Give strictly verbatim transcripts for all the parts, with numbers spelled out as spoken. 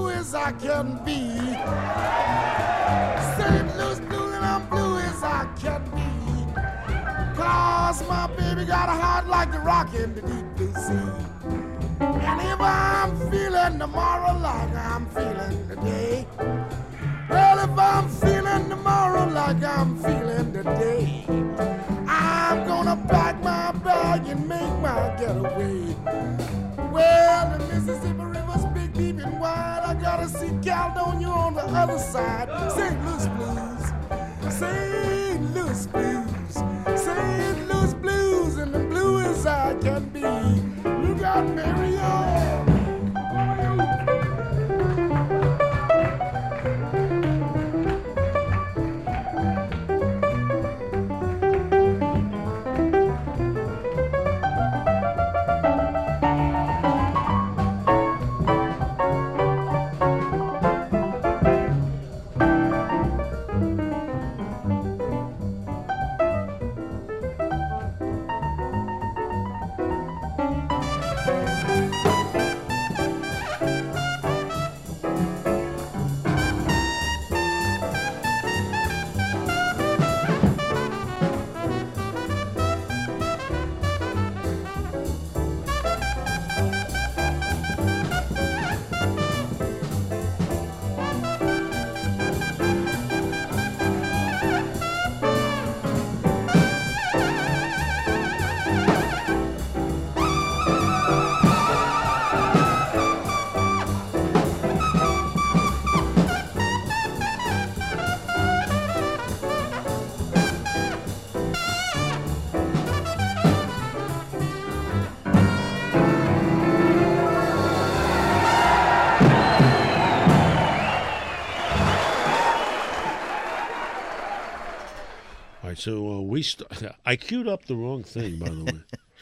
blue as I can be. Saint Louis blue and I'm blue as I can be. Cause my baby got a heart like the rock in the deep blue sea. And if I'm feeling tomorrow like I'm feeling today, well, if I'm feeling tomorrow like I'm feeling today, I'm gonna pack my bag and make my getaway. Well, the Mississippi River's big, deep, and wide. I gotta see Caledonia on the other side. Saint Louis blues, Saint Louis blues, Saint Louis blues, and the blue as I can be. You got Marion. So uh, we, st- I queued up the wrong thing, by the way.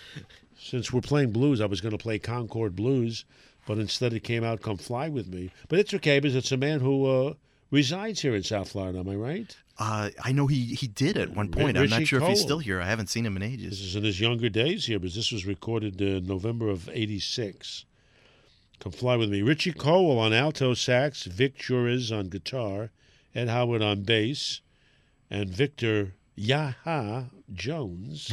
Since we're playing blues, I was going to play Concord Blues, but instead it came out "Come Fly With Me." But it's okay because it's a man who uh, resides here in South Florida. Am I right? Uh, I know he, he did at one point. R- I'm not Richie sure if he's Cole. still here. I haven't seen him in This ages. is in his younger days here, because this was recorded in November of eighty-six. Come Fly With Me. Richie Cole on alto sax, Vic Juriz on guitar, Ed Howard on bass, and Victor Yaha Jones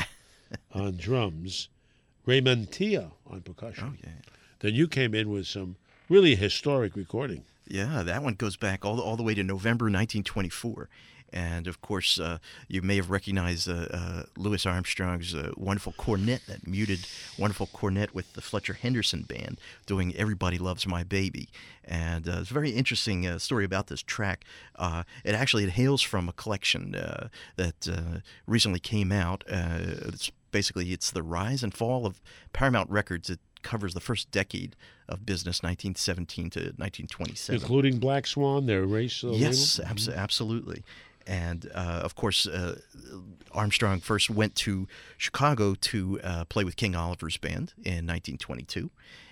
on drums, Raymond Tia on percussion. Oh, yeah. Then you came in with some really historic recording. Yeah, that one goes back all the, all the way to November nineteen twenty-four. And, of course, uh, you may have recognized uh, uh, Louis Armstrong's uh, wonderful cornet, that muted wonderful cornet with the Fletcher Henderson Band doing Everybody Loves My Baby. And uh, it's a very interesting uh, story about this track. Uh, it actually it hails from a collection uh, that uh, recently came out. Uh, it's basically, it's the rise and fall of Paramount Records. It covers the first decade of business, nineteen seventeen to nineteen twenty-seven. Including Black Swan, their race uh, Yes, label? abso- absolutely. And, uh, of course, uh, Armstrong first went to Chicago to uh, play with King Oliver's band in nineteen twenty-two.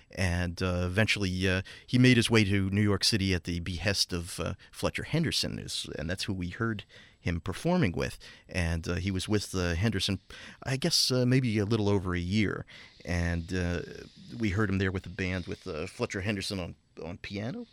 And uh, eventually uh, he made his way to New York City at the behest of uh, Fletcher Henderson, and that's who we heard him performing with. And uh, he was with uh, Henderson, I guess, uh, maybe a little over a year. And uh, we heard him there with the band with uh, Fletcher Henderson on, on piano.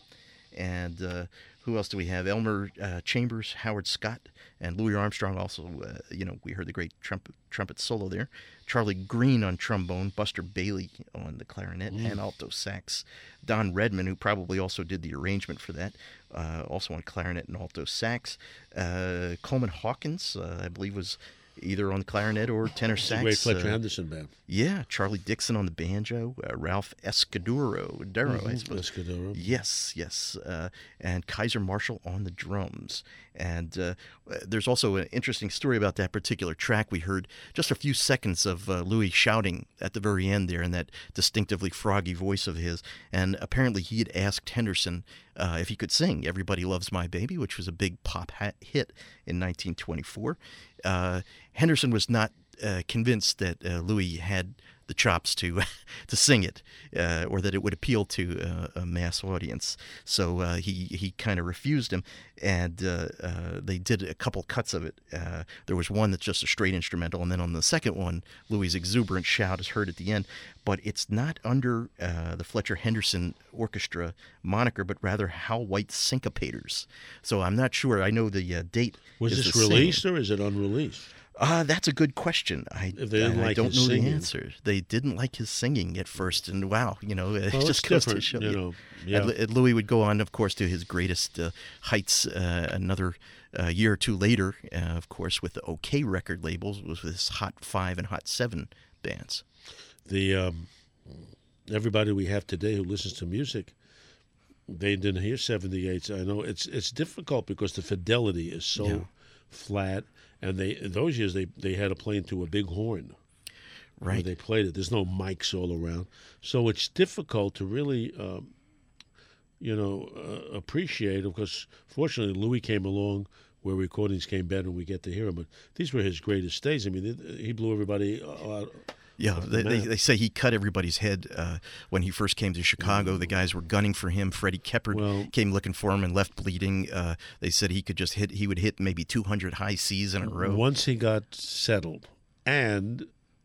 And uh, who else do we have? Elmer uh, Chambers, Howard Scott, and Louis Armstrong also. Uh, you know, we heard the great trumpet trumpet solo there. Charlie Green on trombone, Buster Bailey on the clarinet Mm. and alto sax. Don Redman, who probably also did the arrangement for that, uh, also on clarinet and alto sax. Uh, Coleman Hawkins, uh, I believe, was either on clarinet or tenor It's sax. a great Fletcher uh, Henderson band. Yeah, Charlie Dixon on the banjo, uh, Ralph Escudero, Duro, I Mhm, suppose. Escudero. Yes, yes, uh, and Kaiser Marshall on the drums. And uh, there's also an interesting story about that particular track. We heard just a few seconds of uh, Louis shouting at the very end there in that distinctively froggy voice of his. And apparently he had asked Henderson uh, if he could sing Everybody Loves My Baby, which was a big pop hat hit in nineteen twenty-four. Uh, Henderson was not uh, convinced that uh, Louis had the chops to to sing it, uh, or that it would appeal to uh, a mass audience. So uh, he he kind of refused him, and uh, uh, they did a couple cuts of it. Uh, there was one that's just a straight instrumental, and then on the second one, Louis' exuberant shout is heard at the end. But it's not under uh, the Fletcher Henderson Orchestra moniker, but rather Hal White Syncopators. So I'm not sure. I know the uh, date. Was is this the same. released or is it unreleased? Uh, that's a good question. I, If they didn't I like don't his know singing. the answer. They didn't like his singing at first, and wow, you know, it Well, just it's goes to different, show you you. know. Yeah. And, and Louis would go on, of course, to his greatest uh, heights uh, another uh, year or two later, uh, of course, with the OK record labels, with his Hot Five and Hot Seven bands. The um, everybody we have today who listens to music, they didn't hear seventy-eights. I know it's it's difficult because the fidelity is so Yeah. flat, and they in those years they they had to play into a big horn. Where Right. they played it. There's no mics all around, so it's difficult to really, um, you know, uh, appreciate. Because fortunately, Louis came along where recordings came better, and we get to hear him. But these were his greatest days. I mean, it, he blew everybody out. Yeah, they, they, Man. they say he cut everybody's head uh, when he first came to Chicago. The guys were gunning for him. Freddie Keppard Well- came looking for him and left bleeding. Uh, they said he could just hit. He would hit maybe two hundred high C's in a row. Once he got settled, and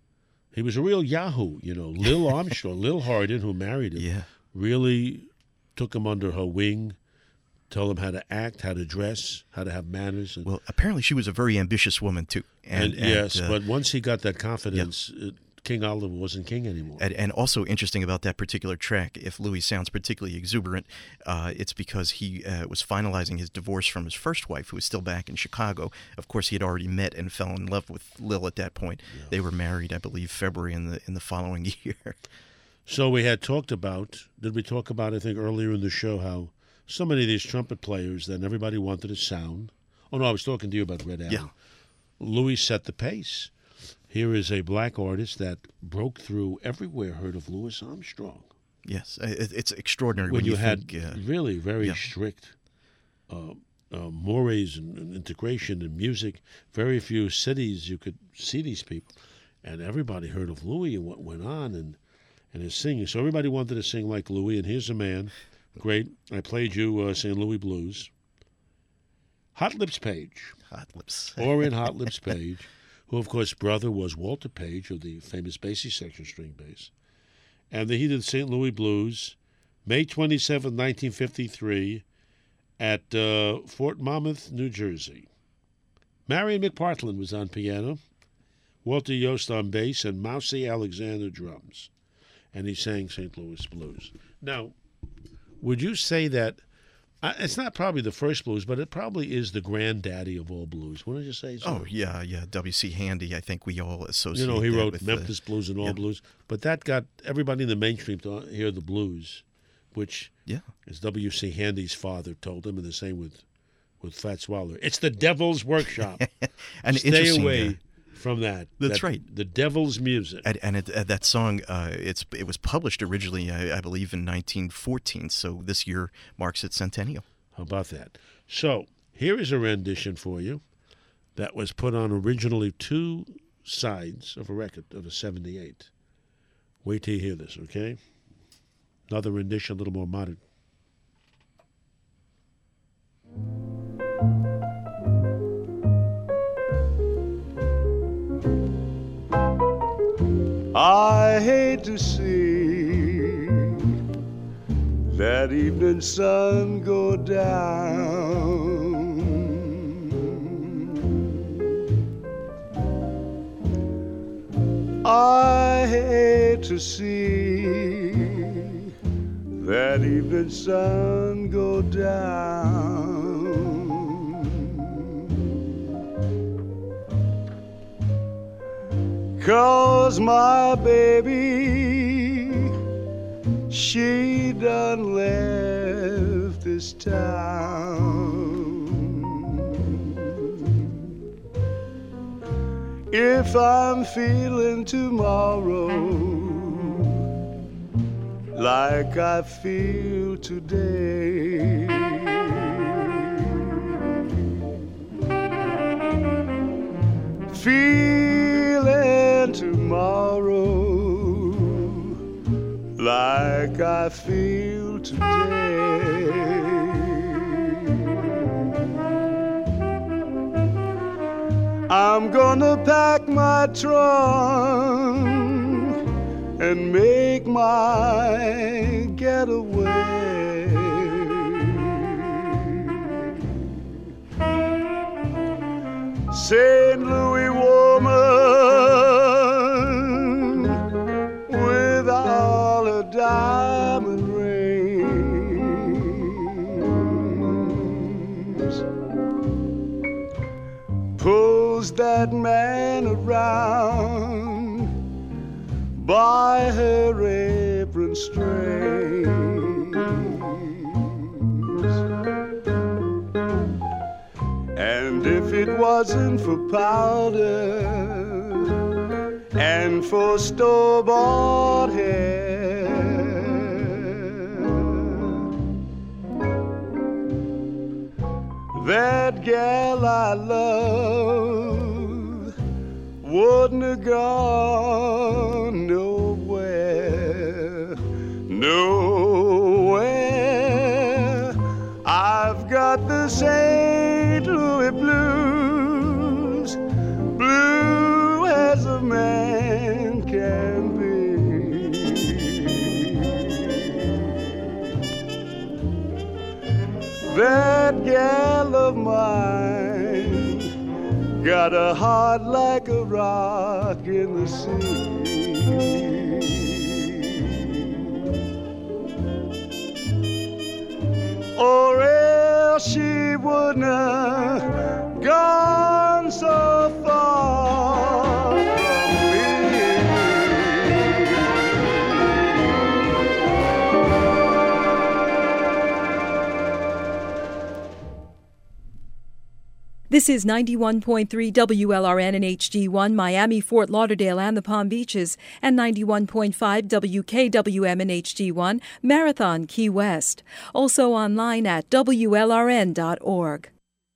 he was a real yahoo. You know, Lil Armstrong, Lil Hardin, who married him, Yeah. really took him under her wing, told him how to act, how to dress, how to have manners. And, Well, apparently she was a very ambitious woman too. and, And, yes, uh, but once he got that confidence, it, King Oliver wasn't king anymore. And, and also interesting about that particular track, if Louis sounds particularly exuberant, uh, it's because he uh, was finalizing his divorce from his first wife, who was still back in Chicago. Of course, he had already met and fell in love with Lil at that point. They were married, I believe, February in the in the following year. So we had talked about, did we talk about, I think, earlier in the show, how so many of these trumpet players, then everybody wanted a sound. Oh, no, I was talking to you about Red Allen. Yeah. Louis set the pace. Here is a black artist that broke through everywhere, heard of Louis Armstrong. Yes, it, it's extraordinary When, when, you, had think, uh, really very yeah. strict uh, uh, mores and, and integration in music, very few cities you could see these people. And everybody heard of Louis and what went on and, and his singing. So everybody wanted to sing like Louis. And here's a man, great. I played you uh, singing Louis Blues. Hot Lips Page, Hot Lips. Orrin Hot Lips Page, who, of course, brother was Walter Page of the famous Basie section string bass. And he did Saint Louis Blues, May twenty-seventh, nineteen fifty-three, at uh, Fort Monmouth, New Jersey. Marion McPartland was on piano, Walter Yost on bass, and Mousy Alexander drums. And he sang Saint Louis Blues. Now, would you say that, uh, it's not probably the first blues, but it probably is the granddaddy of all blues? Wouldn't you say so? Oh, yeah, yeah. W C. Handy, I think we all associate You know, he that wrote with, Memphis uh, Blues and All yeah. Blues, but that got everybody in the mainstream to hear the blues, which, yeah. as W C. Handy's father told him, and the same with, with Fats Waller. It's the devil's workshop. And Stay interesting, away uh, from that. That's That- right. The devil's music. And, and it, uh, that song, uh, it's it was published originally, I, I believe, in nineteen fourteen. So this year marks its centennial. How about that? So here is a rendition for you that was put on originally two sides of a record of a seventy-eight. Wait till you hear this, okay? Another rendition, a little more modern. I hate to see that evening sun go down. I hate to see that evening sun go down. 'Cause my baby, she done left this town. If I'm feeling tomorrow like I feel today, feeling tomorrow I feel today. I'm gonna pack my trunk and make my getaway. Saint Louis woman with all her diamond rings pulls that man around by her apron strings. And if it wasn't for powder and for store-bought hair, that gal I love wouldn't have gone nowhere, nowhere. I've got the Saint Louis blues, blue as a man can be. That gal of mine got a heart like a rock in the sea. Or else she wouldn't have gone so far from me. This is ninety-one point three W L R N and H D one, Miami, Fort Lauderdale, and the Palm Beaches, and ninety-one point five W K W M and H D one, Marathon, Key West. Also online at W L R N dot org.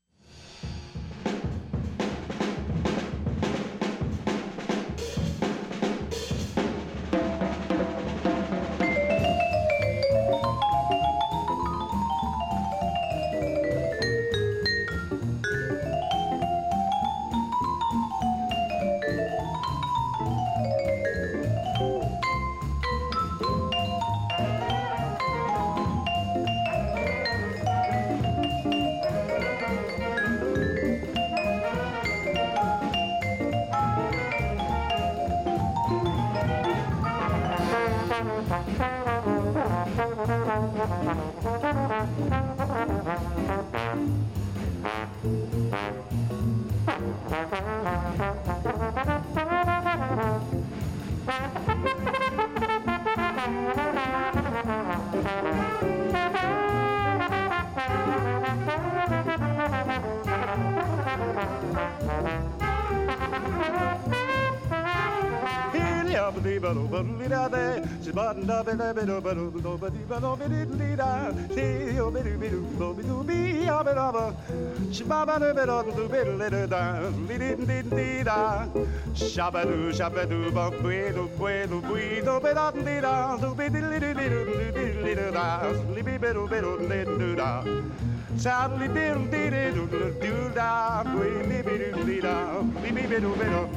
Shabadoo, shabadoo, bum, bueno, bueno, bueno, bedadida, da, libby, bedo, bedo, do da. Sadly, diddle, diddle, do da, libby, bedo, da, libby, bedo, bedo.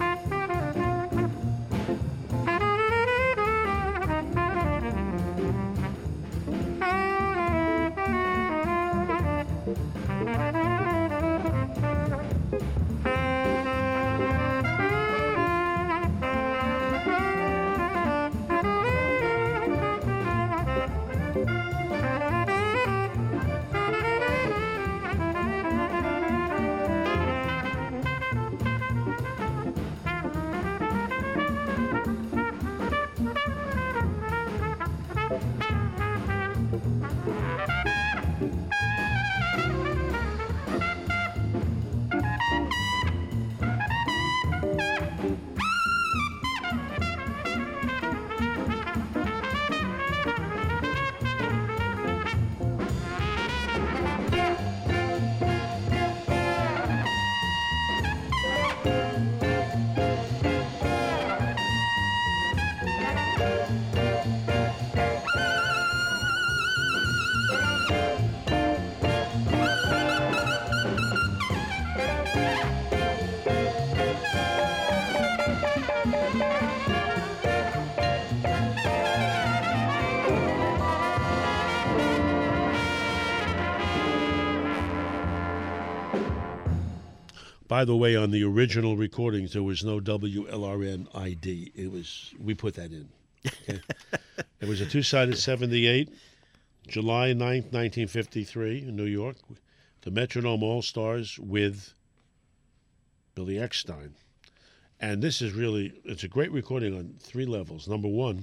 By the way, on the original recordings, there was no W L R N I D. It was we put that in. Okay? It was a two-sided seventy-eight, July ninth, nineteen fifty-three, in New York. The Metronome All-Stars with Billy Eckstine. And this is really, it's a great recording on three levels. Number one,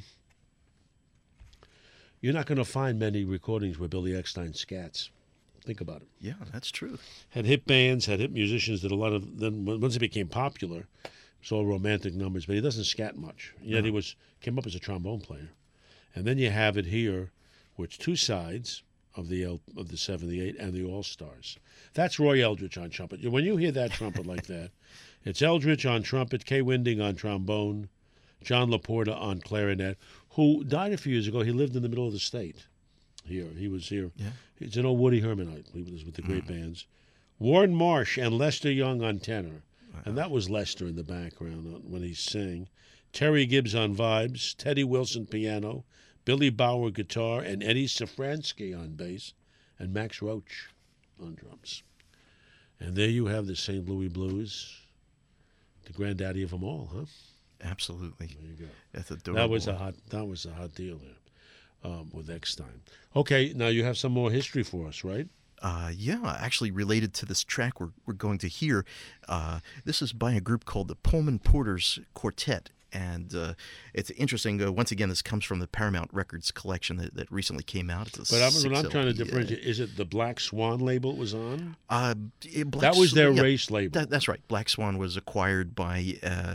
you're not going to find many recordings where Billy Eckstine scats. Think about it. Yeah, that's true. Had hit bands, had hit musicians, did a lot of, then once he became popular, it was all romantic numbers, but he doesn't scat much. Yet he was came up as a trombone player. And then you have it here, where it's two sides of the L, of the seventy-eight and the All-Stars. That's Roy Eldridge on trumpet. When you hear that trumpet like that, it's Eldridge on trumpet, Kay Winding on trombone, John LaPorta on clarinet, who died a few years ago. He lived in the middle of the state here. He was here. Yeah. He's an old Woody Hermanite. He was with the great mm. bands. Warren Marsh and Lester Young on tenor. Wow. And that was Lester in the background when he sang. Terry Gibbs on vibes, Teddy Wilson piano, Billy Bauer guitar, and Eddie Safransky on bass, and Max Roach on drums. And there you have the Saint Louis Blues, the granddaddy of them all, huh? Absolutely. There you go. That's adorable. That was a hot. That was a hot deal there, um, with Eckstine. Okay, now you have some more history for us, right? Uh, yeah, actually related to this track we're we're going to hear. Uh, this is by a group called the Pullman Porters Quartet. And uh, it's interesting. Uh, once again, this comes from the Paramount Records collection that, that recently came out. It's a but I'm, what I'm trying to L P, differentiate, uh, is it the Black Swan label it was on? Uh, it, Black that was their yeah, race label. That, that's right. Black Swan was acquired by uh,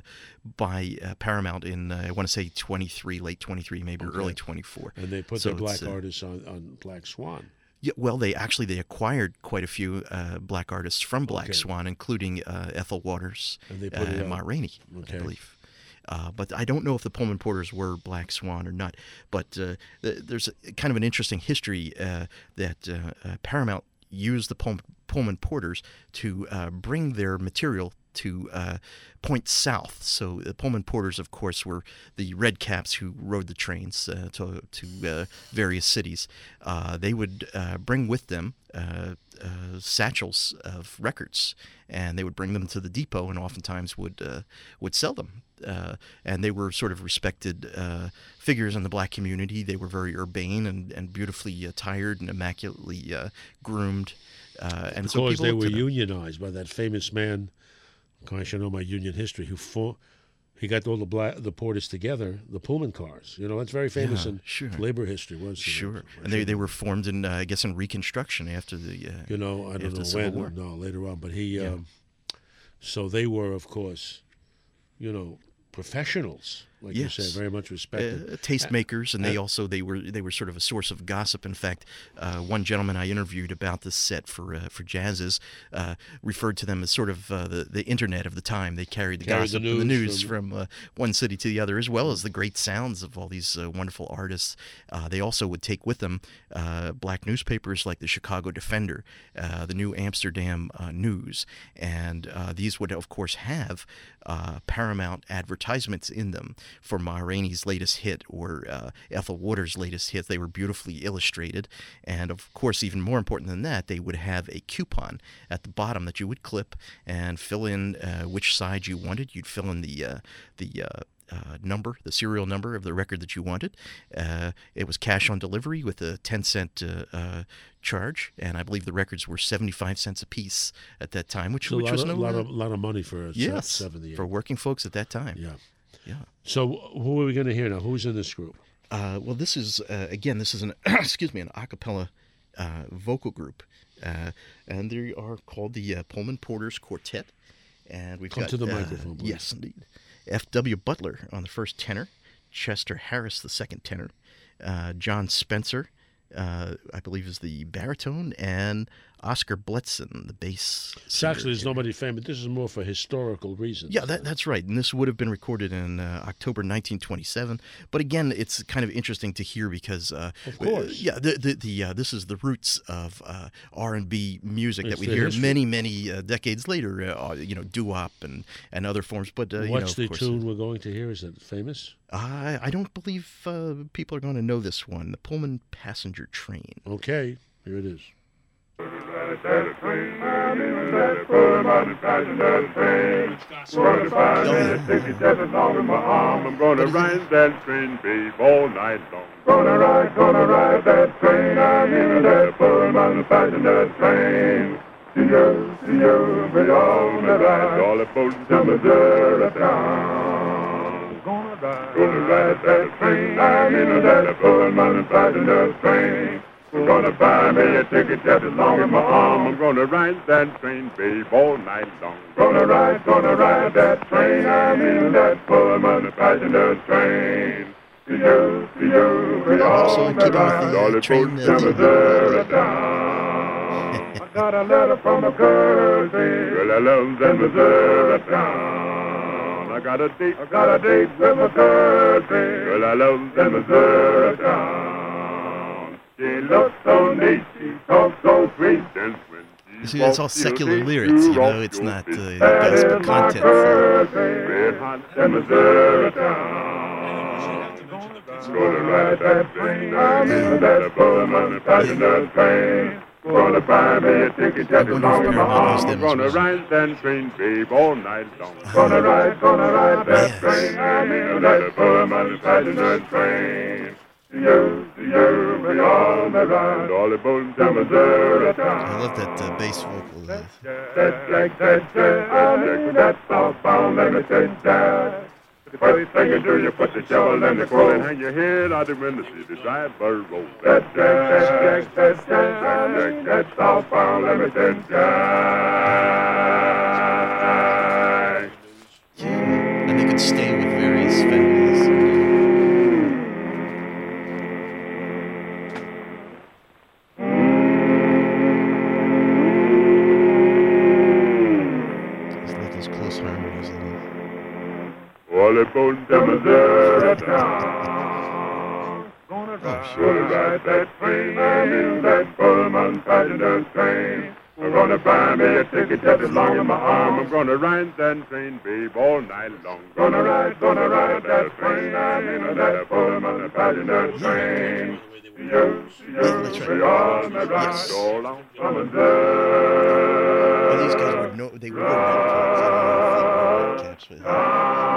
by uh, Paramount in, uh, I want to say, twenty-three, late twenty-three, maybe okay. early twenty-four. And they put so their black uh, artists on, on Black Swan. Yeah, well, they actually they acquired quite a few uh, black artists from Black okay. Swan, including uh, Ethel Waters and they put uh, it and Ma Rainey, okay. I believe. Uh, but I don't know if the Pullman Porters were Black Swan or not. But uh, th- there's a, kind of an interesting history uh, that uh, uh, Paramount used the Pull- Pullman Porters to uh, bring their material to uh, point south. So the Pullman Porters, of course, were the red caps who rode the trains uh, to to uh, various cities. Uh, they would uh, bring with them uh, uh, satchels of records, and they would bring them to the depot, and oftentimes would uh, would sell them. Uh, and they were sort of respected uh, figures in the black community. They were very urbane and, and beautifully attired and immaculately uh, groomed. Uh, and because so people they looked were to them. unionized by that famous man. Gosh, I know my union history. Who fought? He got all the black, the porters together, the Pullman cars. You know, that's very famous Yeah, in sure. labor history. Was Sure, and they they were formed in uh, I guess in Reconstruction after the uh, you know I don't after know the Civil when. War. No, later on. But he, Yeah. um, so they were, of course, you know, professionals, like Yes. you say, very much respected. Uh, tastemakers, and they uh, also they were they were sort of a source of gossip. In fact, uh, one gentleman I interviewed about this set for uh, for Jazzes uh, referred to them as sort of uh, the the internet of the time. They carried the Carried the gossip and the news news from- from, uh, one city to the other, as well as the great sounds of all these uh, wonderful artists. Uh, they also would take with them uh, black newspapers like the Chicago Defender, uh, the New Amsterdam uh, News, and uh, these would of course have uh, Paramount advertisements in them for Ma Rainey's latest hit or uh, Ethel Waters' latest hit. They were beautifully illustrated, and of course, even more important than that, they would have a coupon at the bottom that you would clip and fill in uh, which side you wanted. You'd fill in the uh, the uh, uh, number, the serial number of the record that you wanted. Uh, it was cash on delivery with a ten cent uh, uh, charge, and I believe the records were seventy-five cents a piece at that time, which, It's a which lot, was of, no lot uh, of lot of money for a yes seventy. for working folks at that time. Yeah. Yeah. So who are we going to hear now? Who's in this group? Uh, well, this is uh, again, this is an excuse me, an a cappella uh, vocal group, uh, and they are called the uh, Pullman Porters Quartet. And we've Come got to the uh, microphone, please. Yes, indeed. F W Butler on the first tenor, Chester Harris the second tenor, uh, John Spencer, uh, I believe, is the baritone, and Oscar Bletzen, the bass. So actually, there's singer. nobody famous. This is more for historical reasons. Yeah, that, that's right. And this would have been recorded in uh, October nineteen twenty-seven. But again, it's kind of interesting to hear because, uh, Of course. uh, yeah, the the, the uh, this is the roots of uh, R and B music It's that we the hear history. many many uh, decades later. Uh, you know, doo-wop and, and other forms. But uh, you know, What's of the course, tune we're going to hear? Is it famous? I I don't believe uh, people are going to know this one. The Pullman Passenger Train. Okay, here it is. Thank ride that train. I'm in that Pullman passenger train. Gonna find me a ticket just as long as my arm. I'm gonna ride that train, babe, all night long. Gonna ride, gonna ride that train. I'm in that Pullman passenger train. See you, see you, beyond the ride. All the boats in Missouri town. Gonna ride, gonna ride that train. I'm in that Pullman passenger train. I'm gonna buy me a ticket just as long as my arm. I'm gonna ride that train, babe, all night long. Gonna ride, gonna ride that train. I'm in that Pullman passenger train. See you, see you, beyond the ride. All the boats in Missouri town. I got a letter from a girl, well, I love that Missouri town. I got a date, I got a date with my girl, well, I love that Missouri town. She looks so neat, she talks so sweet, and when she You see, it's all secular lyrics, you know, it's not uh, gospel content. Red hot in Missouri town. Gonna ride that train, I'm in that Pullman passenger train. Gonna buy me a ticket just as long as my arm. I'm gonna ride that train, babe, all night long. Gonna ride, gonna ride that train. I'm in that Pullman passenger train. See you, see you, beyond the ride. All the boats in Missouri town. I love that uh, bass vocal. Uh, That's like that, I'm in that southbound limited that. The first thing you do, you put the shovel in the crow and hang your head out the window, see the driver roll. That jack, that jack, that jack, that jack, that southbound limited jack. and they could stay with various families. Just love those close harmonies. You know? All the boats in Missouri town. Gonna ride, gonna ride that train. I'm in that Pullman passenger train. I'm gonna buy me a ticket just as long as my arm. I'm gonna ride that train, babe, all night long. Gonna ride, gonna ride that train. I'm in that Pullman passenger train. See you, see you, beyond the ride, all out from Missouri. Well, these guys were no, they were red caps. I don't know if they were red caps, but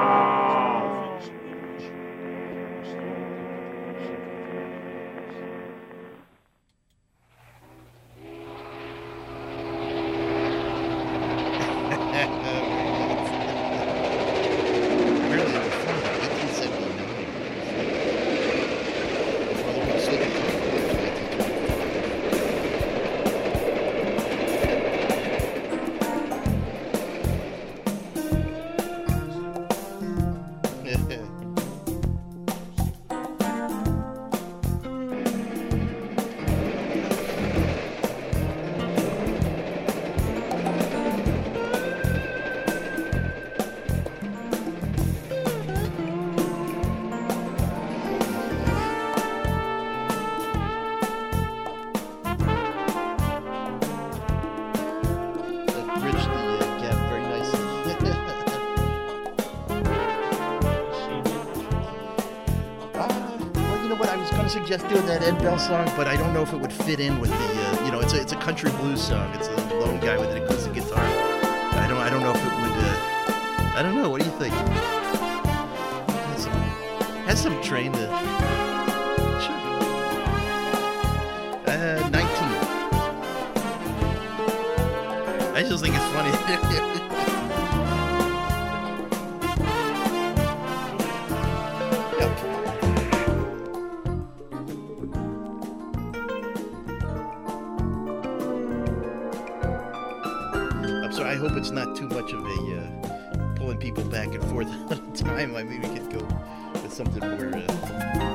suggest doing that Ed Bell song, but I don't know if it would fit in with the, uh, you know, it's a it's a country blues song. It's a lone guy with an acoustic guitar. I don't I don't know if it would. Uh, I don't know. What do you think? Has some, has some train to. Sure. Uh, nineteen. I just think it's funny. I hope it's not too much of a uh, pulling people back and forth at a time. I mean, we could go with something more. Uh,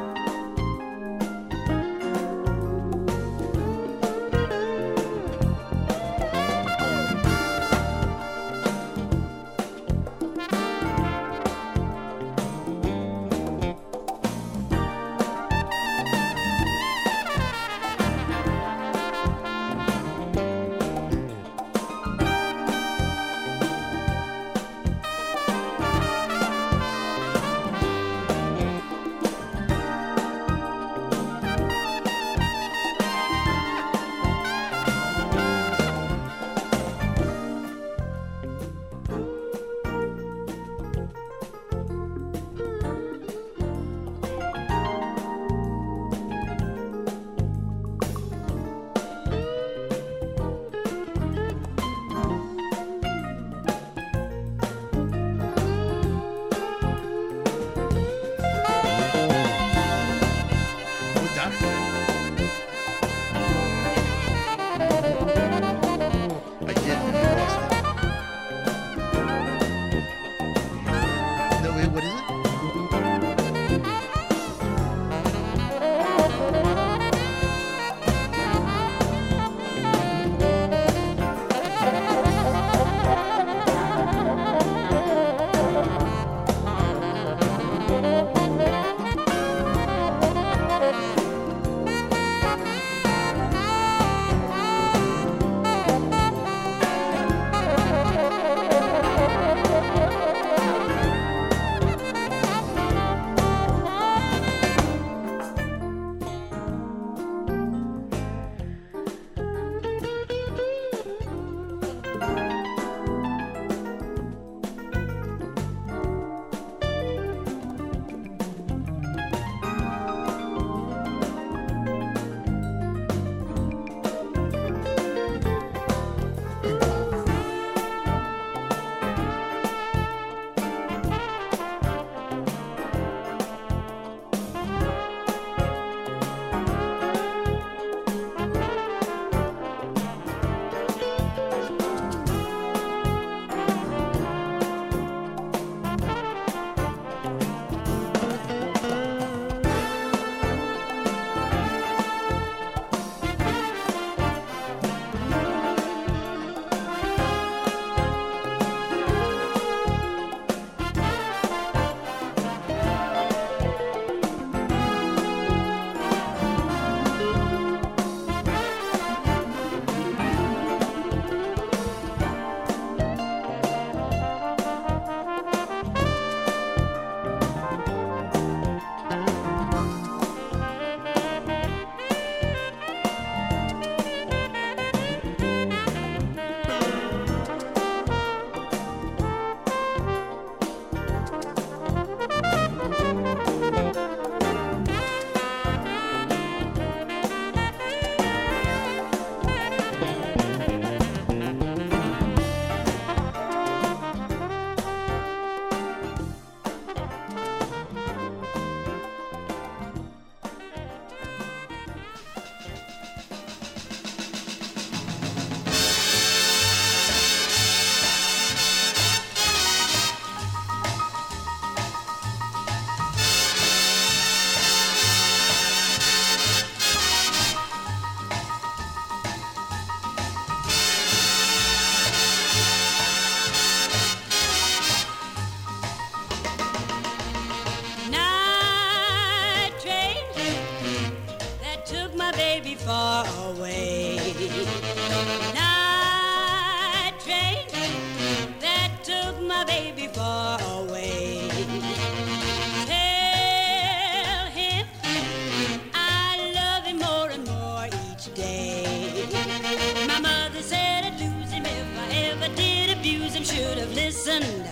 listened.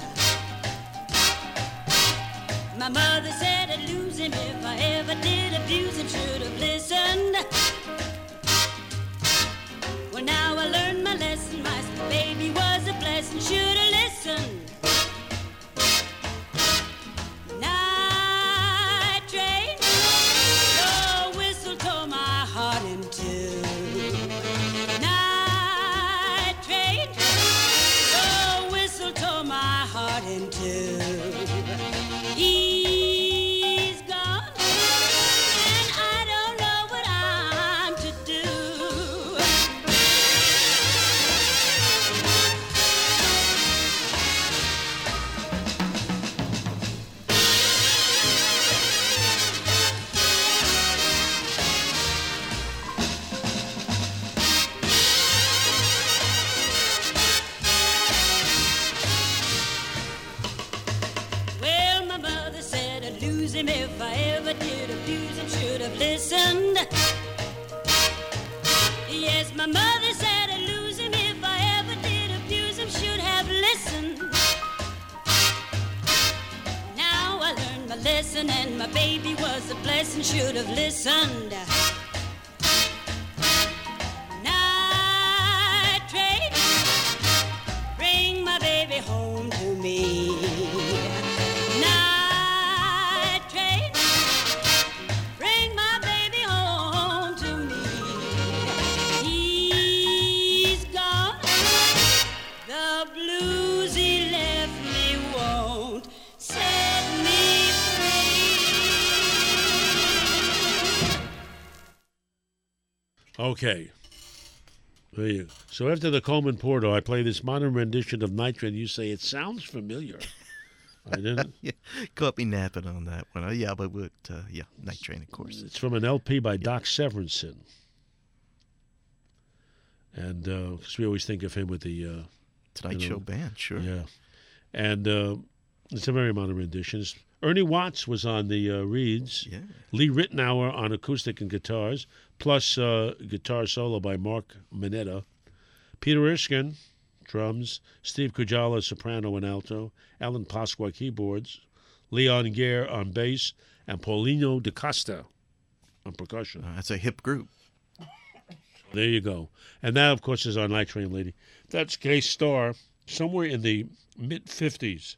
My mother said I'd lose him if I ever did abuse him, should have listened. Well, now I learned my lesson, my baby was a blessing, should have listened. Night train, your whistle tore my heart in two. Night train, your whistle tore my heart in two. He's gone, and I don't know what I'm to do. Well, my mother said I'd lose him if I ever did abuse him, should have listened. Yes, my mother said I'd lose him if I ever did abuse him, should have listened. Now I learned my lesson, and my baby was a blessing, should have listened. Night train, bring my baby home to me. Night train, bring my baby home to me. He's gone, the blues he left me won't set me free. Okay. There you go. So after the Coleman Porto, I play this modern rendition of Night Train. You say, it sounds familiar. I didn't. Yeah, caught me napping on that one. Uh, yeah, but but, uh, yeah, Night Train, of course. It's from an L P by Doc Severinsen. And because we always think of him with the uh, Tonight you know, Show Band, sure. Yeah. And uh, it's a very modern rendition. It's, Ernie Watts was on the uh, reeds. Yeah. Lee Ritenour on acoustic and guitars, plus uh, guitar solo by Mark Minetta. Peter Erskine, drums. Steve Kujala, soprano and alto. Alan Pasqua, keyboards. Leon Gare on bass. And Paulino DaCosta on percussion. Uh, that's a hip group. There you go. And that, of course, is our Night Train lady. That's Kay Starr, somewhere in the mid-fifties.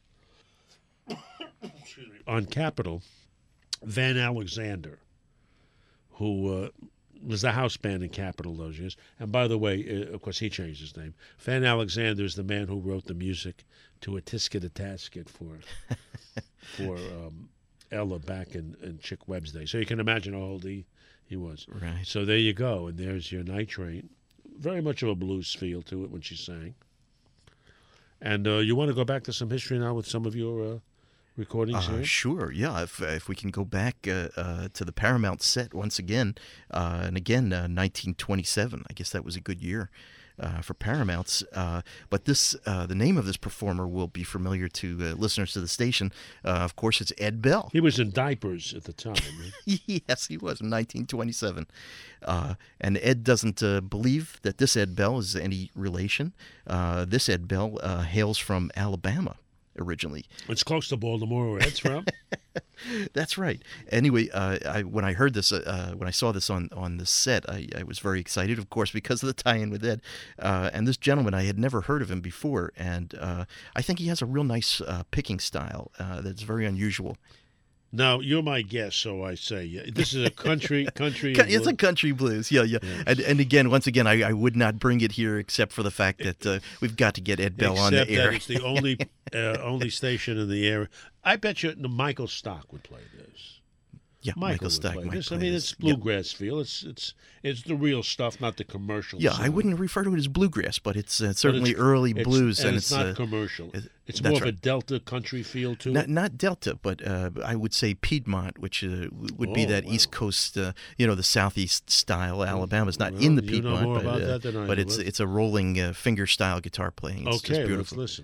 On Capitol, Van Alexander, who uh, was the house band in Capitol those years. And by the way, uh, of course, he changed his name. Van Alexander is the man who wrote the music to A Tisket a Tasket for for um, Ella back in, in Chick Webb's day. So you can imagine how old he, he was. Right. So there you go. And there's your Night Train. Very much of a blues feel to it when she sang. And uh, you want to go back to some history now with some of your uh, recordings Uh, here? sure, yeah. If if we can go back uh, uh, to the Paramount set once again, uh, and again, uh, nineteen twenty-seven. I guess that was a good year uh, for Paramounts. Uh, but this, uh, the name of this performer will be familiar to uh, listeners to the station. Uh, of course, it's Ed Bell. He was in diapers at the time. Right? Yes, he was in nineteen twenty-seven. Uh, and Ed doesn't uh, believe that this Ed Bell is any relation. Uh, this Ed Bell uh, hails from Alabama originally. It's close to Baltimore, where Ed's from. That's right. Anyway, uh, I, when I heard this, uh, when I saw this on, on the set, I, I was very excited, of course, because of the tie-in with Ed. Uh, and this gentleman, I had never heard of him before, and uh, I think he has a real nice uh, picking style uh, that's very unusual. Now, you're my guest, so I say. This is a country, country. It's a country blues, yeah, yeah. Yes. And, and again, once again, I, I would not bring it here except for the fact that uh, we've got to get Ed Bell on the Except air. that it's the only, uh, only station in the area. I bet you Michael Stock would play this. Yeah, Michael, Michael would Stack play might this. I play mean, this. it's bluegrass feel. It's it's it's the real stuff, not the commercial. Yeah, sound. I wouldn't refer to it as bluegrass, but it's uh, certainly it's- early it's- blues, and, and, it's, not uh, commercial. it- It's that's more of a right. Delta country feel to Not, it. not Delta, but uh, I would say Piedmont, which uh, w- would be Oh, that wow. East Coast, uh, you know, the Southeast style. Alabama's not well, in the you know Piedmont, more but, about uh, that than I but do. it's Let's- it's a rolling uh, finger style guitar playing. It's Okay, just let's beautiful. listen.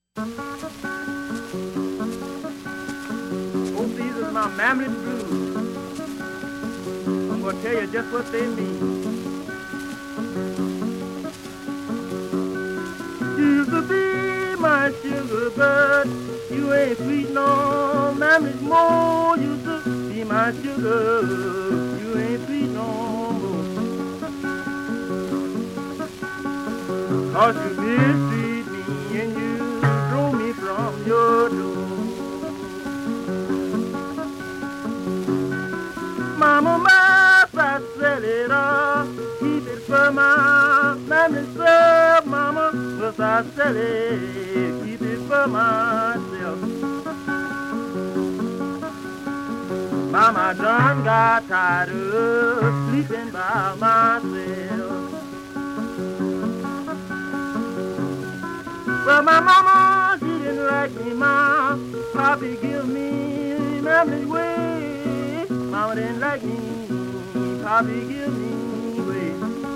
Oh, these are my mammoth blues. I'm gonna tell you just what they mean. Used to be my sugar, but you ain't sweet no memories more. You used to be my sugar, you ain't sweet no more. Cause you mistreat me and you drove me from your door. Mama, must I sell it all? Keep it for my memories, so mama, must I sell it? Keep it for myself. Mama done got tired of sleeping by myself. Well, my mama, she didn't like me, ma. Papi give me memories way. Mama didn't like me, Papi give me way.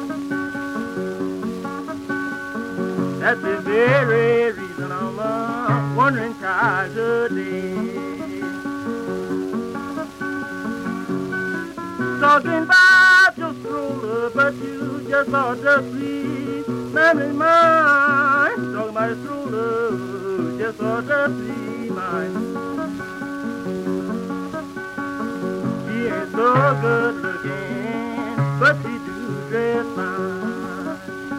That's the very reason I'm a wandering child today. Talking about your stroller, but you just ought to sleep. Memory mine. Talking about your stroller, just ought to sleep mine. She ain't so good looking, but she do dress fine.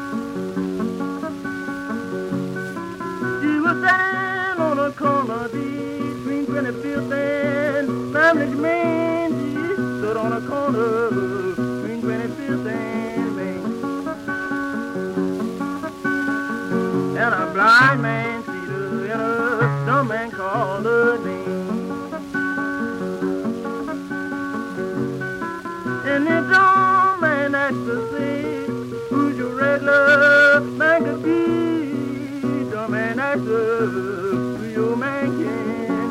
She was standing on a corner between twenty-fifth and Family Main. She stood on a corner between twenty-fifth and Main. And a blind man see her and a dumb man called her name. And the dumb man asked to say, who's your regular man could be? Dumb man asked her, who your man can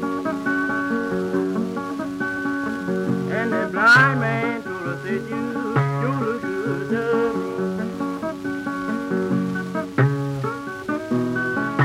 be? And the blind man told her, said, you, you look good to me.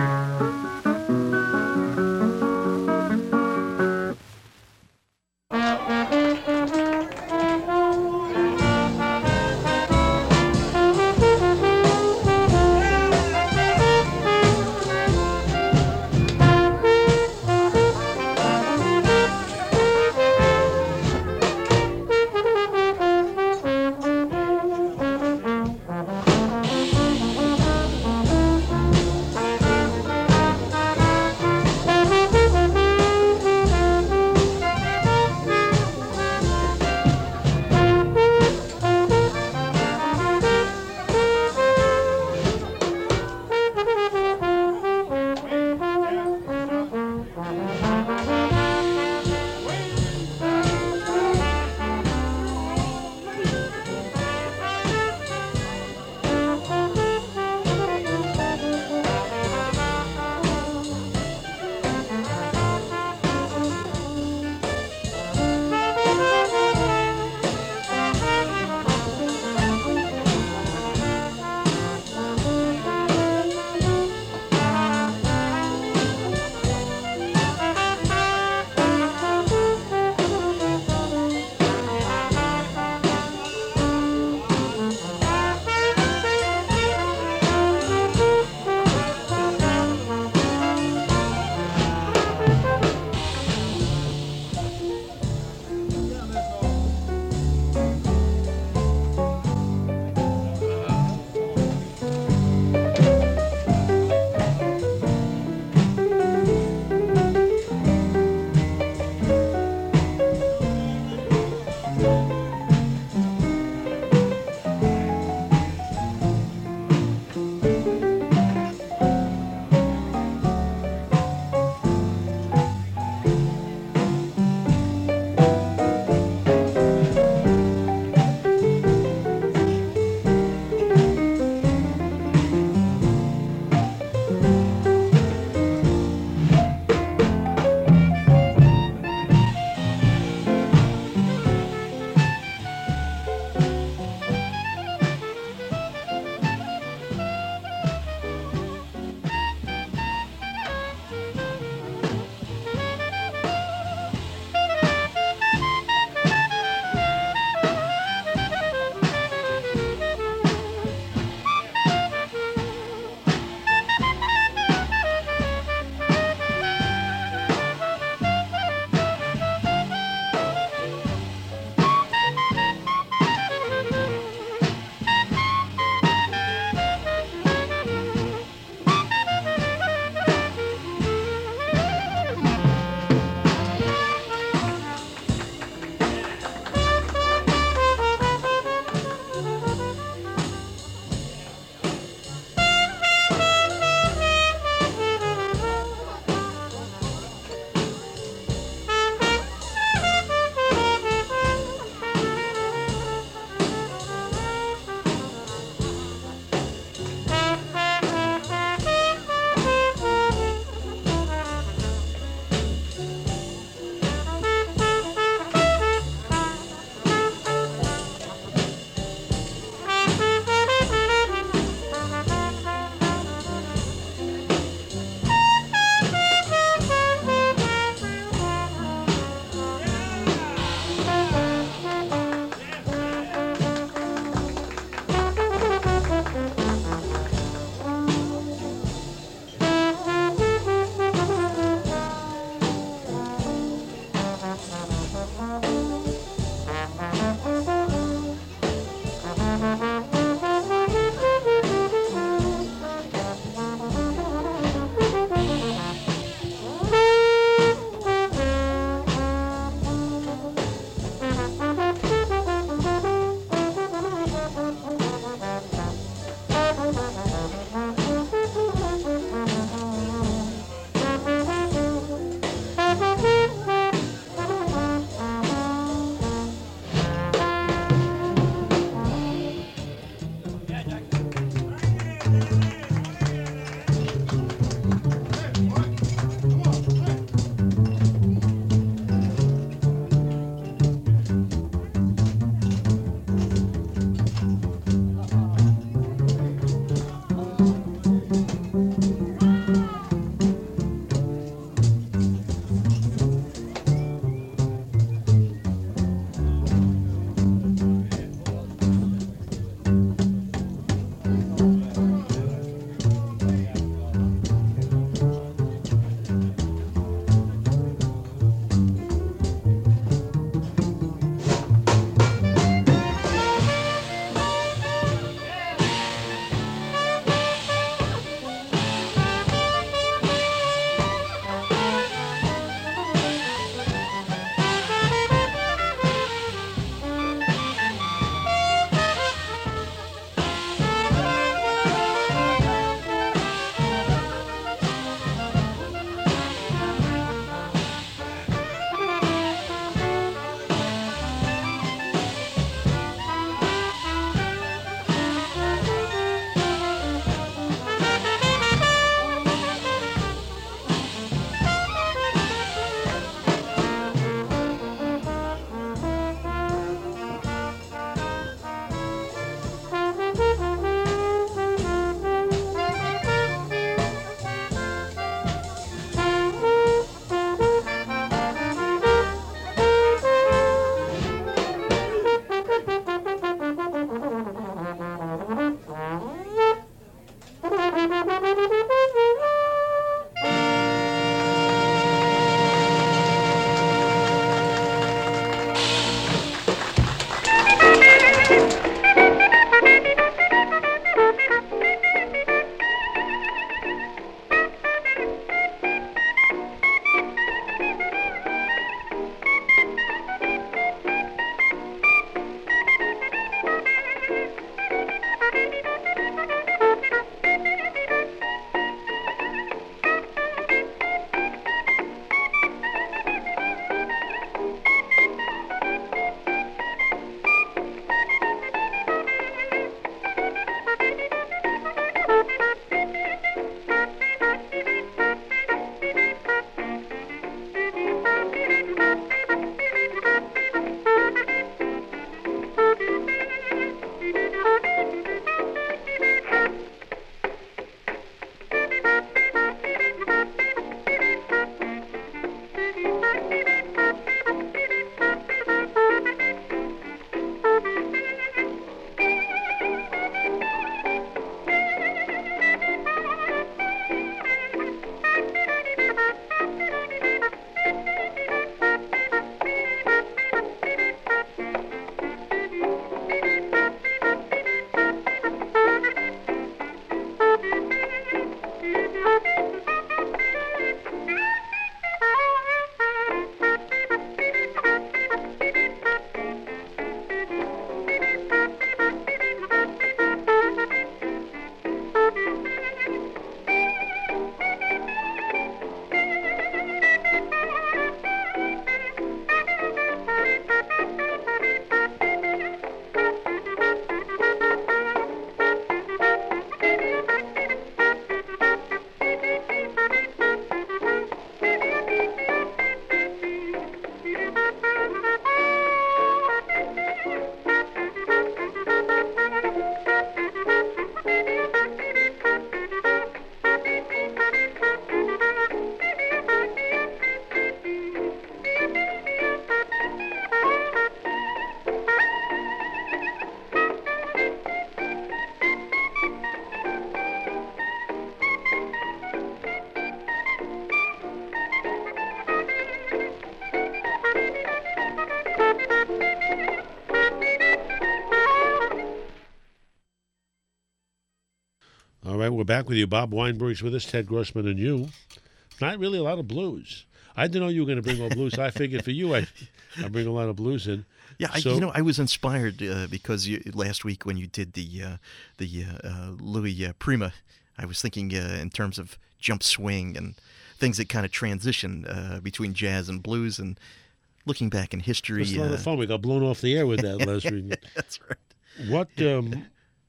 All right, we're back with you. Bob Weinberg's with us, Ted Grossman and you. Not really a lot of blues. I didn't know you were going to bring all blues. I figured for you, I, I bring a lot of blues in. Yeah, I, So- you know, I was inspired uh, because you, last week when you did the uh, the uh, uh, Louis uh, Prima, I was thinking uh, in terms of jump swing and things that kind of transition uh, between jazz and blues. And looking back in history, It's a lot uh, of fun. We got blown off the air with that last week. that's right. What um,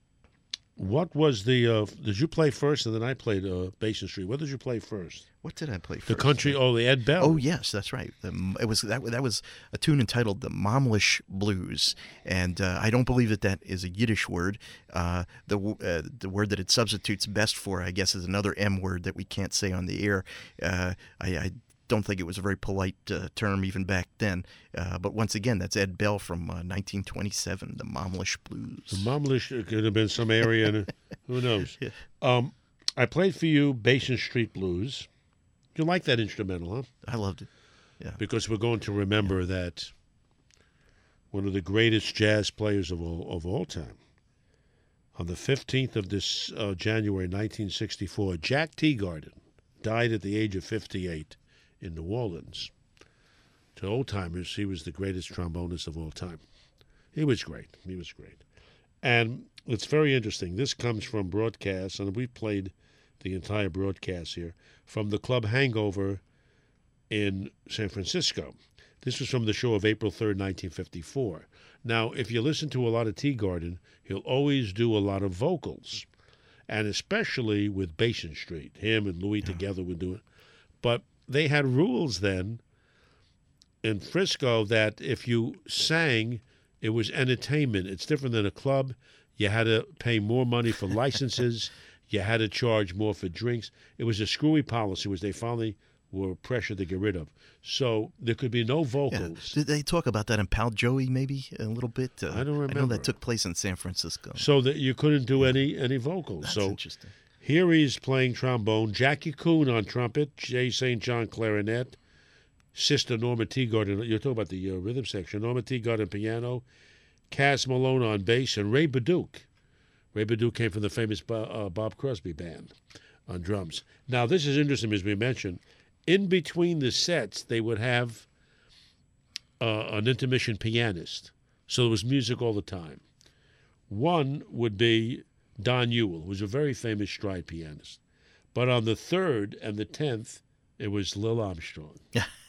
what was the? Uh, did you play first, and then I played uh, Basin Street? What did you play first? What did I play first? The country. Oh, the Ed Bell. Oh yes, that's right. The, it was that. That was a tune entitled "The Momlish Blues," and uh, I don't believe that that is a Yiddish word. Uh, the uh, the word that it substitutes best for, I guess, is another M word that we can't say on the air. Uh, I, I don't think it was a very polite uh, term even back then. Uh, but once again, that's Ed Bell from uh, nineteen twenty-seven, "The Momlish Blues." The Momlish could have been some area. In, who knows? Um, I played for you Basin Street Blues. You like that instrumental, huh? I loved it. Yeah. Because we're going to remember that one of the greatest jazz players of all of all time. On the fifteenth of this uh, January, nineteen sixty-four, Jack Teagarden died at the age of fifty-eight in New Orleans. To old timers, he was the greatest trombonist of all time. He was great. He was great. And it's very interesting. This comes from broadcasts, and we've played the entire broadcast here, from the Club Hangover in San Francisco. This was from the show of April third, nineteen fifty-four. Now, if you listen to a lot of Teagarden, he'll always do a lot of vocals, and especially with Basin Street. Him and Louis together would do it. But they had rules then in Frisco that if you sang, it was entertainment. It's different than a club. You had to pay more money for licenses. You had to charge more for drinks. It was a screwy policy, which they finally were pressured to get rid of. So there could be no Yeah. vocals. Did they talk about that in Pal Joey maybe a little bit? Uh, I don't I know remember. that took place in San Francisco. So that you couldn't do any any vocals. That's so interesting. here he's playing trombone, Jackie Coon on trumpet, Jay Saint John clarinet, Sister Norma Teagarden. You're talking about the uh, rhythm section. Norma Teagarden piano, Cass Malone on bass, and Ray Baduke. Ray Baduke came from the famous Bo- uh, Bob Crosby band on drums. Now, this is interesting, as we mentioned. In between the sets, they would have uh, an intermission pianist. So there was music all the time. One would be Don Ewell, who was a very famous stride pianist. But on the third and the tenth, it was Lil Armstrong.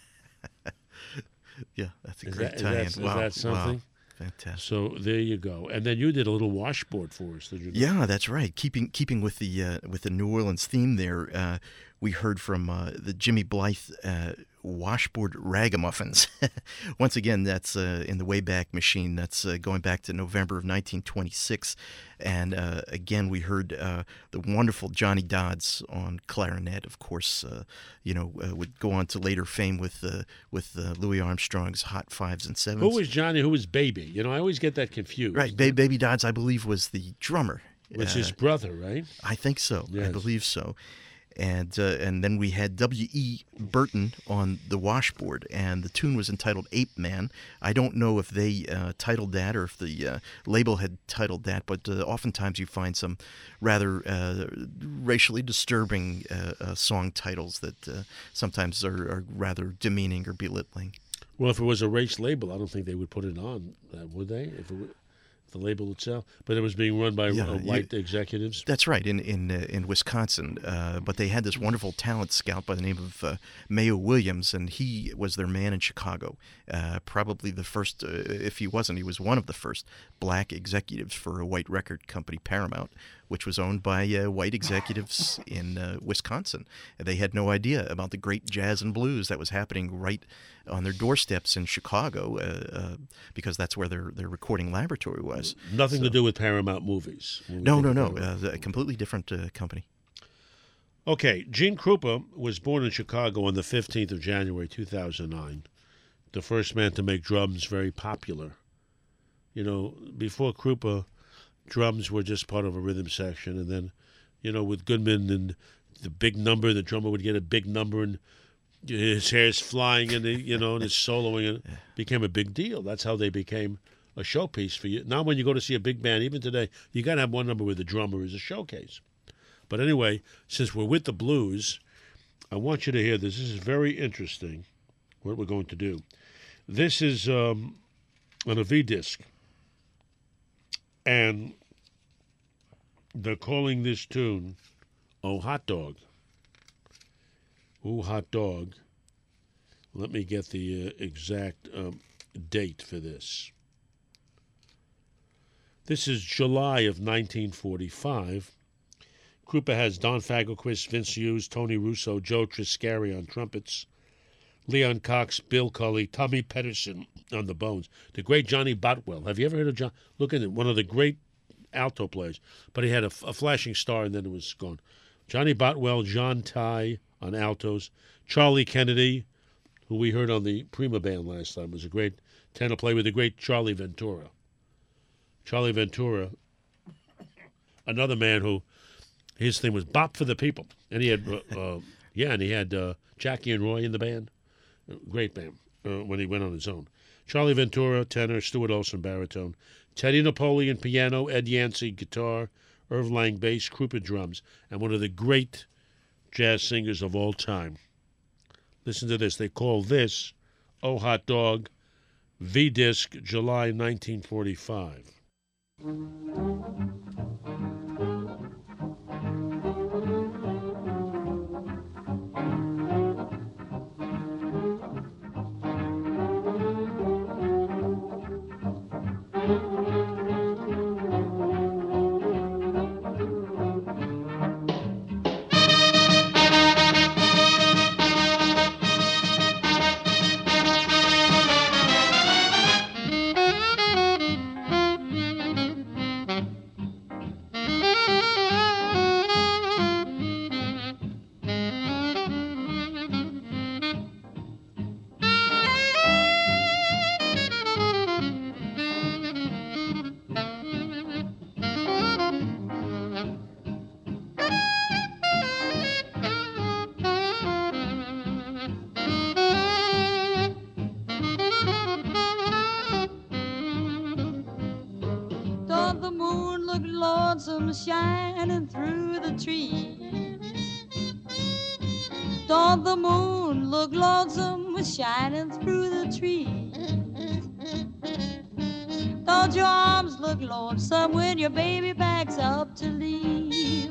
Yeah, that's a Is great that- is tie-in. that- is wow, that something? Wow. Fantastic. So there you go. And then you did a little washboard for us, did you? not? Yeah, that's right. Keeping keeping with the uh, with the New Orleans theme there, uh, we heard from uh, the Jimmy Blythe uh, Washboard Ragamuffins. Once again, that's uh, in the Wayback Machine. That's uh, going back to November of nineteen twenty-six. And uh, again, we heard uh, the wonderful Johnny Dodds on clarinet. Of course, uh, you know, uh, would go on to later fame with uh, with uh, Louis Armstrong's Hot Fives and Sevens. Who was Johnny? Who was Baby? You know, I always get that confused. Right, ba- Baby Dodds, I believe, was the drummer. Was Uh, his brother, right? I think so. I Yes. believe so. And uh, and then we had W E. Burton on the washboard, and the tune was entitled Ape Man. I don't know if they uh, titled that or if the uh, label had titled that, but uh, oftentimes you find some rather uh, racially disturbing uh, uh, song titles that uh, sometimes are, are rather demeaning or belittling. Well, if it was a race label, I don't think they would put it on, uh, would they? If it were, the label itself, but it was being run by Yeah, uh, you- white executives. That's right, in in uh, in Wisconsin. Uh, but they had this wonderful talent scout by the name of uh, Mayo Williams, and he was their man in Chicago. Uh, probably the first, uh, if he wasn't, he was one of the first black executives for a white record company, Paramount, which was owned by uh, white executives in uh, Wisconsin. They had no idea about the great jazz and blues that was happening right on their doorsteps in Chicago, uh, uh, because that's where their, their recording laboratory was. Nothing to So- do with Paramount Movies. when we No, think no, of no. Paramount. Uh, a completely different uh, company. Okay, Gene Krupa was born in Chicago on the fifteenth of January, two thousand nine. The first man to make drums very popular. You know, before Krupa, drums were just part of a rhythm section. And then, you know, with Goodman and the big number, the drummer would get a big number and his hair's flying and, he, you know, and his soloing. And it became a big deal. That's how they became a showpiece for you. Now when you go to see a big band, even today, you got to have one number where the drummer is a showcase. But anyway, since we're with the blues, I want you to hear this. This is very interesting, what we're going to do. This is um, on a V-disc, and they're calling this tune, Oh, Hot Dog. Oh, Hot Dog. Let me get the uh, exact um, date for this. This is July of nineteen forty-five. Krupa has Don Fagelquist, Vince Hughes, Tony Russo, Joe Triscari on trumpets, Leon Cox, Bill Cully, Tommy Pedersen on the bones. The great Johnny Botwell. Have you ever heard of John? Look at it, one of the great alto players. But he had a, a flashing star and then it was gone. Johnny Botwell, John Ty on altos, Charlie Kennedy, who we heard on the Prima Band last time, was a great tenor player with the great Charlie Ventura. Charlie Ventura, another man who, his thing was bop for the people. And he had, uh, uh, yeah, and he had uh, Jackie and Roy in the band. Great band uh, when he went on his own. Charlie Ventura, tenor, Stuart Olson, baritone, Teddy Napoleon, piano, Ed Yancey, guitar, Irv Lang, bass, Krupa, drums, and one of the great jazz singers of all time. Listen to this. They call this Oh Hot Dog, V-disc, July nineteen forty-five. Shining through the trees. Don't the moon look lonesome shining through the trees? Don't your arms look lonesome when your baby backs up to leave?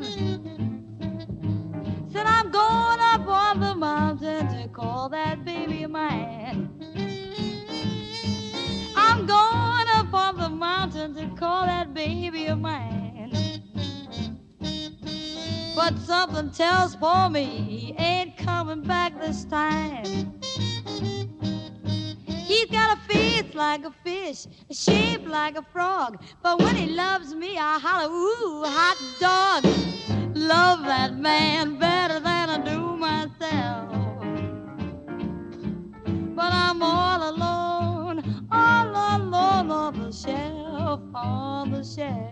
Said I'm going up on the mountain to call that baby of mine. I'm going up on the mountain to call that baby of mine. But something tells for me he ain't coming back this time. He's got a face like a fish, a shape like a frog. But when he loves me, I holler, ooh, hot dog. Love that man better than I do myself. But I'm all alone, all alone on the shelf, on the shelf.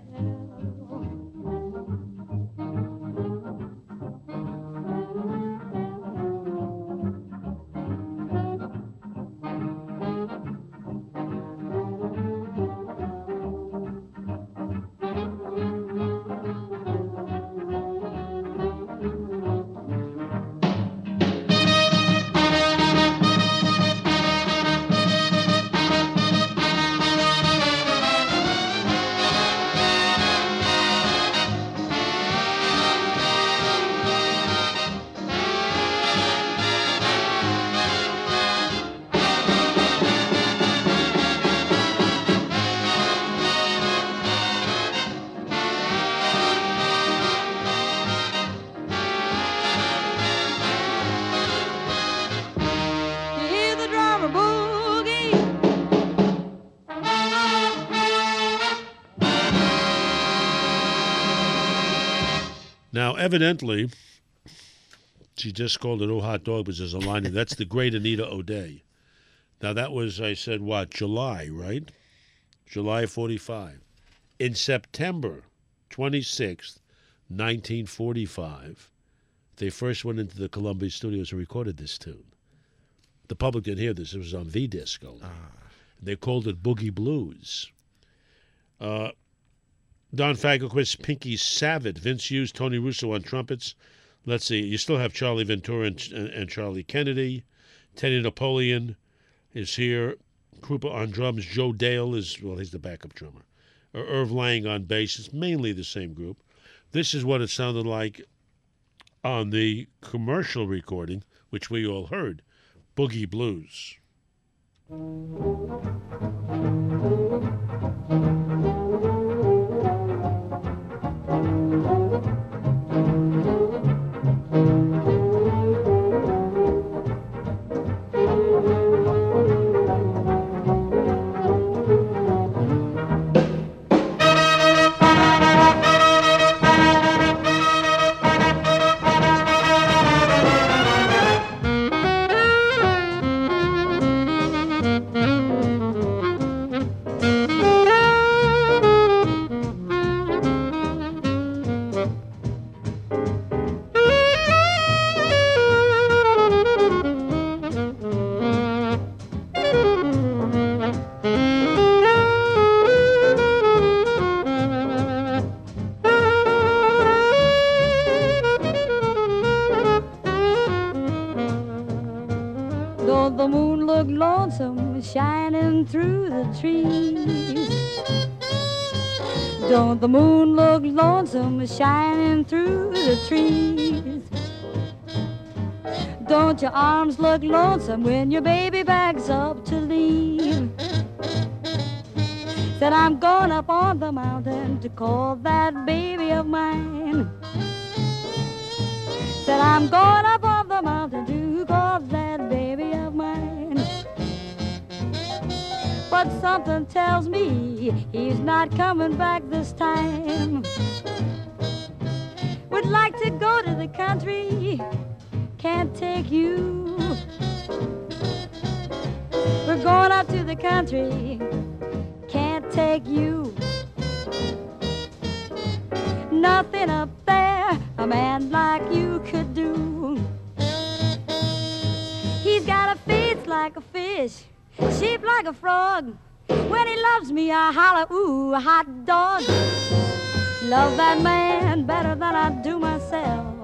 Now, evidently, she just called it Oh Hot Dog, but there's a line in that's the great Anita O'Day. Now, that was, I said, what, July, right? July of forty-five. In September twenty-sixth, nineteen forty-five, they first went into the Columbia studios and recorded this tune. The public didn't hear this. It was on V-disc only. Ah. They called it Boogie Blues. Uh, Don Fagelquist, Pinky Savitt, Vince Hughes, Tony Russo on trumpets. Let's see, you still have Charlie Ventura and, and, and Charlie Kennedy. Teddy Napoleon is here. Krupa on drums. Joe Dale is, well, he's the backup drummer. Irv Lang on bass. It's mainly the same group. This is what it sounded like on the commercial recording, which we all heard, Boogie Blues. Shining through the trees. Don't the moon look lonesome shining through the trees? Don't your arms look lonesome when your baby backs up to leave? Said I'm going up on the mountain to call that baby of mine. Said I'm going up on the mountain to call that baby of mine. But something tells me he's not coming back this time. Would like to go to the country, can't take you. We're going up to the country, can't take you. Nothing up there a man like you could do. He's got a face like a fish, sheep like a frog. When he loves me, I holler, ooh, hot dog. Love that man better than I do myself.